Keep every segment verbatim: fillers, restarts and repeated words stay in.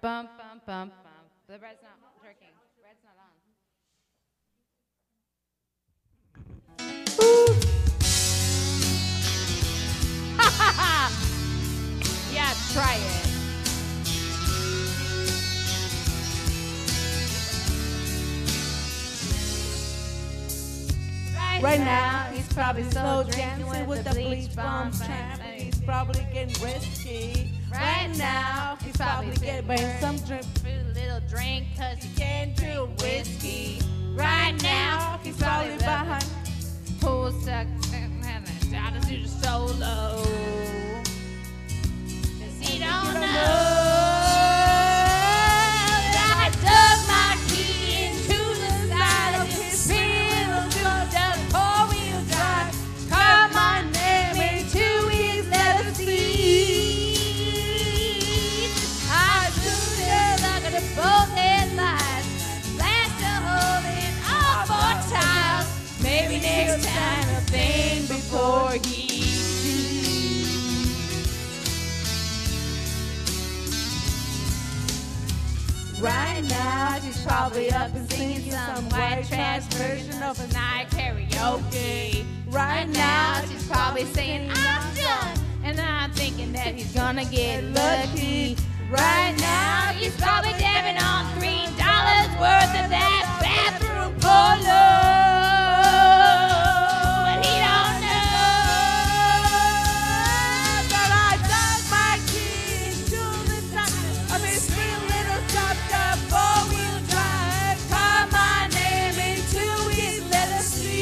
bum, bum, bum, bum. The red's not working. Red's not on. Yeah, try it. Right now, he's probably slow dancing with the bleach bomb tramp. He's probably getting risky. Right now, he's probably getting some drink, A little drink, cause he can't do whiskey. Right now, he's probably behind. pool stuck down to the solo. Cause he don't know that I dug my key into the side of his real good four-wheel drive. Carved my name into his leather seat. I stood there looking at both headlights, flashed a hole in all four tires. Maybe next time a thing before he Right now, she's probably up and singing some white trash version of a night karaoke. Right now, she's probably saying, I'm done. And I'm thinking that he's gonna get lucky. Right now, he's probably dabbing on three dollars worth of that bathroom polo. But he don't know that I dug my key into the side of his real little chopped up four-wheel drive. Carved my name into his leather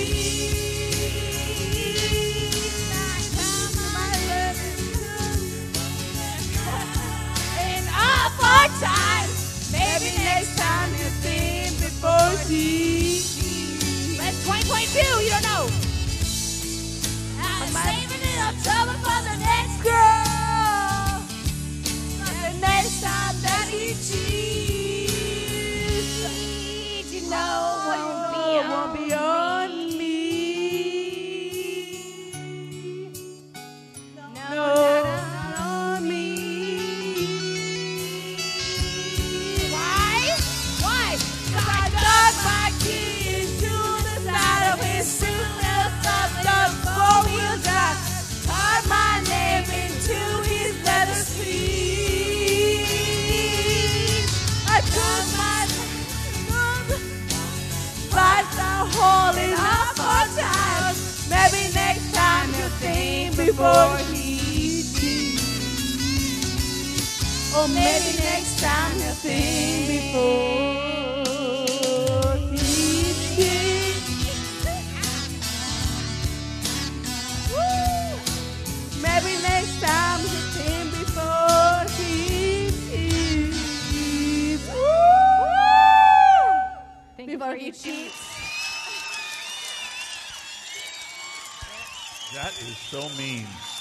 sleeve. I carved my love in all four times. Maybe next time you think before he. But it's twenty twenty-two, you don't know. I'm saving it up trouble for the next girl. The next time that he cheats, You know what it will won't be be on on me. No, No, not on me. Why? Why? I dug my key into the side of his super soft up four-wheel drive. Carved my name into his leather sleeve. I took my sliced a hole in half four times. Maybe next time you'll think before he cheats. Or maybe next time you'll think before he cheats. Woo! Maybe next time you'll think before he cheats. Woo! Before he cheats. That is so mean.